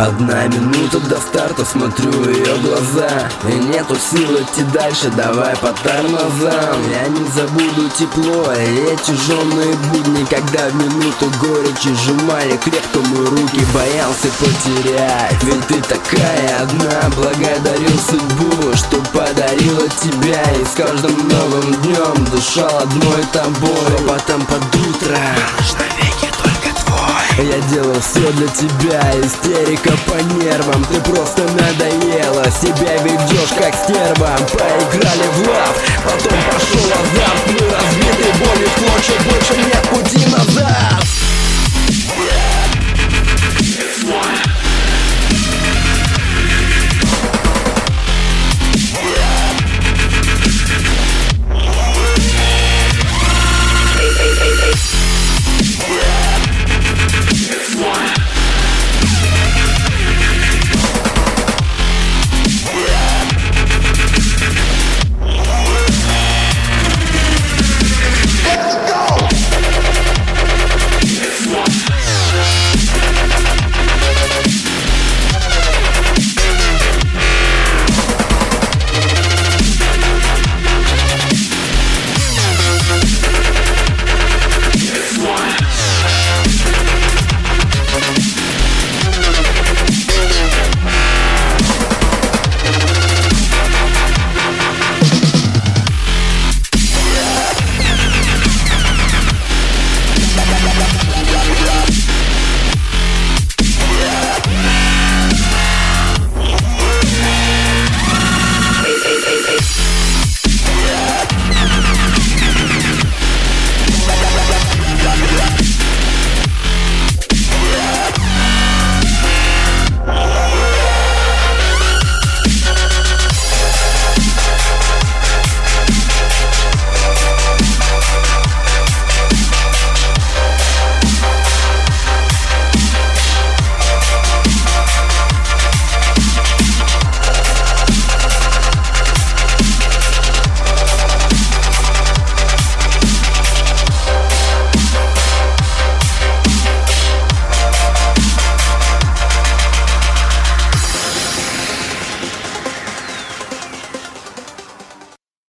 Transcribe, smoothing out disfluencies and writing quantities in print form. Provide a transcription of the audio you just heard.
Одна минута до старта, смотрю в ее глаза, и нету сил идти дальше, давай по тормозам. Я не забуду тепло и эти жжёные будни, когда в минуту горечи сжимали крепко мои руки, боялся потерять. Ведь ты такая одна, благодарил судьбу, что подарила тебя, и с каждым новым днем дышал одной тобой. Потом под утро навеки только твой. Я делал все для тебя, истерика по нервам, ты просто надоела, себя ведешь как стерва. Поиграли в лав, потом пошел азарт, мы разбиты болью в клочья, больше нет пути назад.